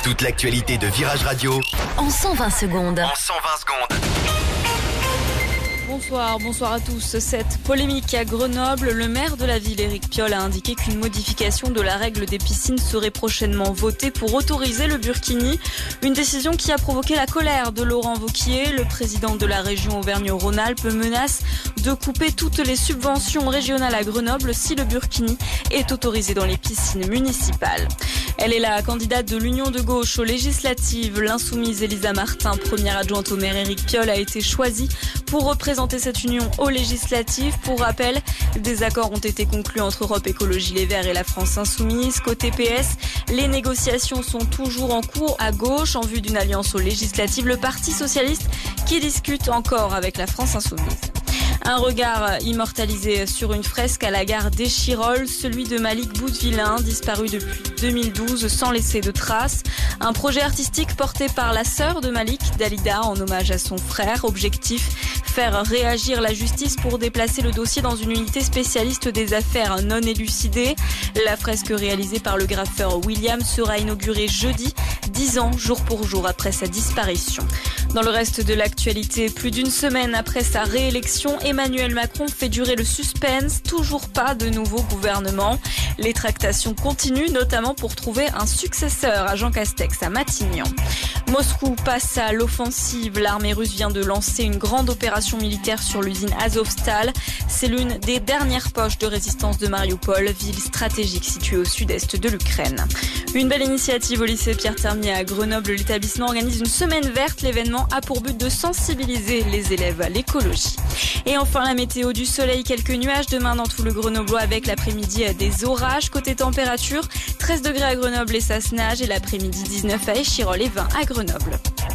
Toute l'actualité de Virage Radio en 120 secondes. Bonsoir à tous. Cette polémique à Grenoble, le maire de la ville, Éric Piolle, a indiqué qu'une modification de la règle des piscines serait prochainement votée pour autoriser le burkini. Une décision qui a provoqué la colère de Laurent Wauquiez. Le président de la région Auvergne-Rhône-Alpes menace de couper toutes les subventions régionales à Grenoble si le burkini est autorisé dans les piscines municipales. Elle est la candidate de l'Union de gauche aux législatives. L'insoumise Elisa Martin, première adjointe au maire Éric Piolle, a été choisie pour représenter cette union aux législatives. Pour rappel, des accords ont été conclus entre Europe Écologie Les Verts et la France Insoumise. Côté PS, les négociations sont toujours en cours à gauche en vue d'une alliance aux législatives. Le Parti socialiste qui discute encore avec la France Insoumise. Un regard immortalisé sur une fresque à la gare d'Échirolles, celui de Malik Boudvillain, disparu depuis 2012 sans laisser de traces. Un projet artistique porté par la sœur de Malik, Dalida, en hommage à son frère. Objectif, faire réagir la justice pour déplacer le dossier dans une unité spécialiste des affaires non élucidées. La fresque réalisée par le graffeur William sera inaugurée jeudi, 10 ans jour pour jour après sa disparition. Dans le reste de l'actualité, plus d'une semaine après sa réélection, Emmanuel Macron fait durer le suspense. Toujours pas de nouveau gouvernement. Les tractations continuent, notamment pour trouver un successeur à Jean Castex à Matignon. Moscou passe à l'offensive. L'armée russe vient de lancer une grande opération militaire sur l'usine Azovstal. C'est l'une des dernières poches de résistance de Mariupol, ville stratégique située au sud-est de l'Ukraine. Une belle initiative au lycée Pierre Termier à Grenoble. L'établissement organise une semaine verte. L'événement a pour but de sensibiliser les élèves à l'écologie. Et enfin, la météo, du soleil, quelques nuages demain dans tout le Grenoblois avec l'après-midi des orages. Côté température, 13 degrés à Grenoble et ça se nage et l'après-midi 19 à Échirolles et 20 à Grenoble.